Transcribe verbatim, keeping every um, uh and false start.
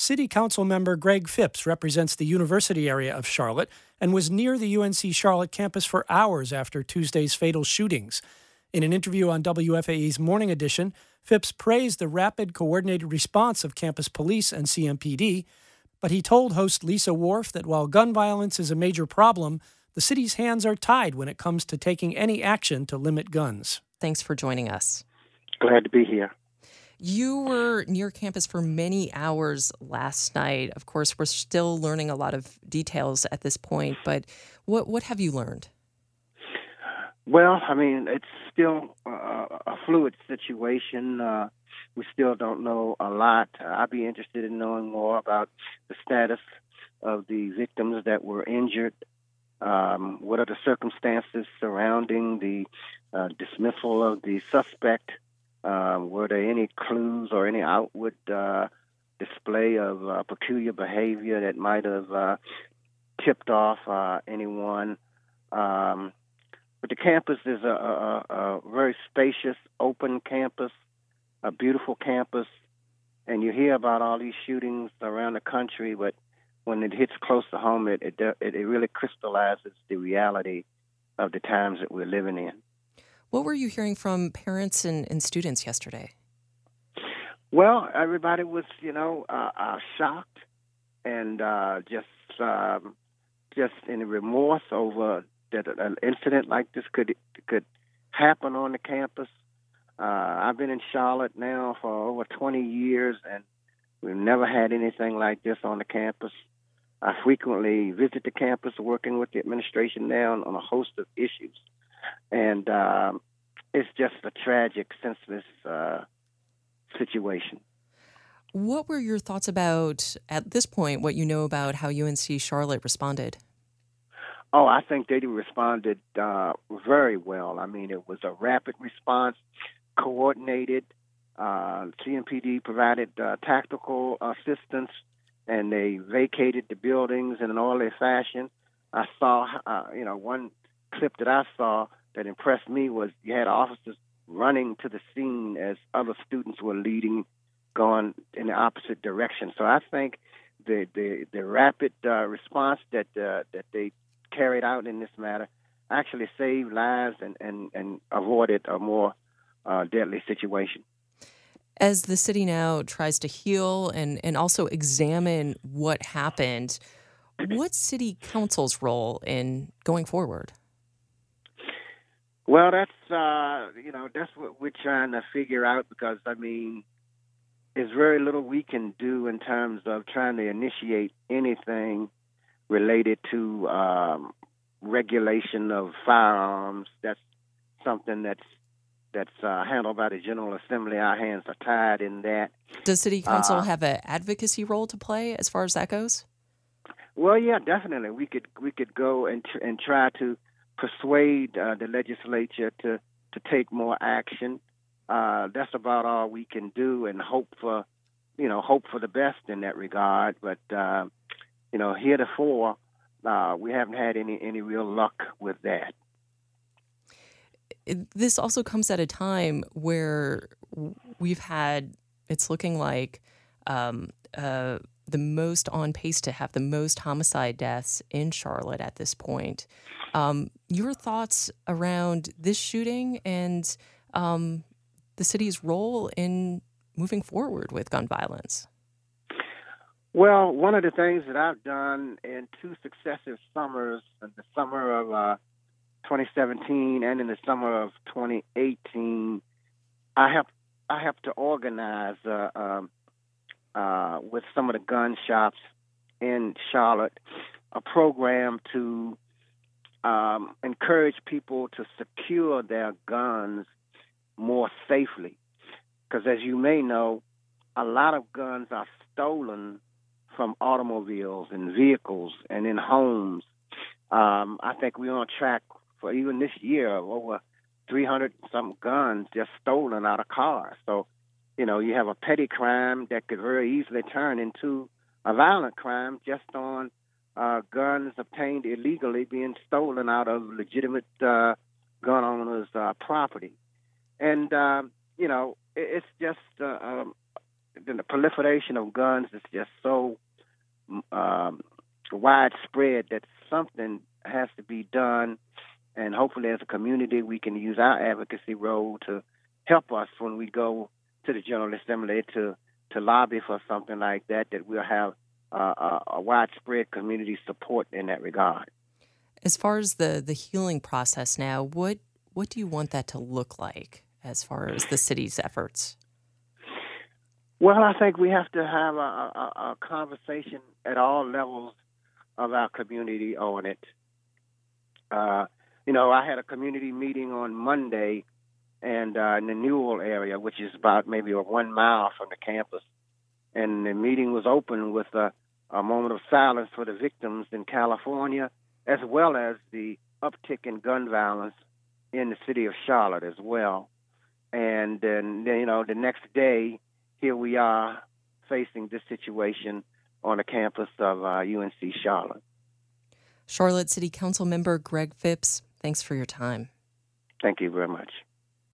City Council member Greg Phipps represents the university area of Charlotte and was near the U N C Charlotte campus for hours after Tuesday's fatal shootings. In an interview on W F A E's Morning Edition, Phipps praised the rapid, coordinated response of campus police and C M P D, but he told host Lisa Wharf that while gun violence is a major problem, the city's hands are tied when it comes to taking any action to limit guns. Thanks for joining us. Glad to be here. You were near campus for many hours last night. Of course, we're still learning a lot of details at this point, but what what have you learned? Well, I mean, it's still uh, a fluid situation. Uh, we still don't know a lot. Uh, I'd be interested in knowing more about the status of the victims that were injured. Um, what are the circumstances surrounding the uh, dismissal of the suspect? Uh, were there any clues or any outward uh, display of uh, peculiar behavior that might have uh, tipped off uh, anyone? Um, but the campus is a, a, a very spacious, open campus, a beautiful campus, and you hear about all these shootings around the country, but when it hits close to home, it, it, it really crystallizes the reality of the times that we're living in. What were you hearing from parents and, and students yesterday? Well, everybody was, you know, uh, uh, shocked and uh, just um, just in remorse over that an incident like this could could happen on the campus. Uh, I've been in Charlotte now for over twenty years, and we've never had anything like this on the campus. I frequently visit the campus working with the administration now on, on a host of issues. And um, it's just a tragic, senseless uh, situation. What were your thoughts about, at this point, what you know about how U N C Charlotte responded? Oh, I think they responded uh, very well. I mean, it was a rapid response, coordinated. Uh, C M P D provided uh, tactical assistance, and they vacated the buildings in an orderly fashion. I saw, uh, you know, one clip that I saw that impressed me was you had officers running to the scene as other students were leading, going in the opposite direction. So I think the the, the rapid uh, response that uh, that they carried out in this matter actually saved lives and, and, and avoided a more uh, deadly situation. As the city now tries to heal and, and also examine what happened, what's City Council's role in going forward? Well, that's, uh, you know, that's what we're trying to figure out because, I mean, there's very little we can do in terms of trying to initiate anything related to um, regulation of firearms. That's something that's that's uh, handled by the General Assembly. Our hands are tied in that. Does City Council uh, have an advocacy role to play as far as that goes? Well, yeah, definitely. We could we could go and tr- and try to persuade uh, the legislature to, to take more action. Uh, that's about all we can do, and hope for, you know, hope for the best in that regard. But uh, you know, heretofore, uh, we haven't had any any real luck with that. This also comes at a time where we've had, it's looking like um, uh, the most on pace to have the most homicide deaths in Charlotte at this point. Um, your thoughts around this shooting and um, the city's role in moving forward with gun violence? Well, one of the things that I've done in two successive summers, in the summer of uh, twenty seventeen and in the summer of twenty eighteen, I have I have to organize uh, um, uh, with some of the gun shops in Charlotte a program to um, encourage people to secure their guns more safely. Because as you may know, a lot of guns are stolen from automobiles and vehicles and in homes. Um, I think we're on track for even this year of over three hundred some guns just stolen out of cars. So, you know, you have a petty crime that could very easily turn into a violent crime just on uh, guns obtained illegally being stolen out of legitimate uh, gun owners' uh, property. And, uh, you know, it, it's just uh, um, the proliferation of guns is just so um, widespread that something has to be done. And hopefully as a community, we can use our advocacy role to help us when we go to the General Assembly to, to lobby for something like that, that we'll have uh, a, a widespread community support in that regard. As far as the, the healing process now, what what do you want that to look like as far as the city's efforts? Well, I think we have to have a, a, a conversation at all levels of our community on it. Uh, you know, I had a community meeting on Monday and uh, in the Newell area, which is about maybe a one mile from the campus. And the meeting was open with a, a moment of silence for the victims in California, as well as the uptick in gun violence in the city of Charlotte as well. And then, you know, the next day, here we are facing this situation on the campus of uh, U N C Charlotte. Charlotte City Council member Greg Phipps, thanks for your time. Thank you very much.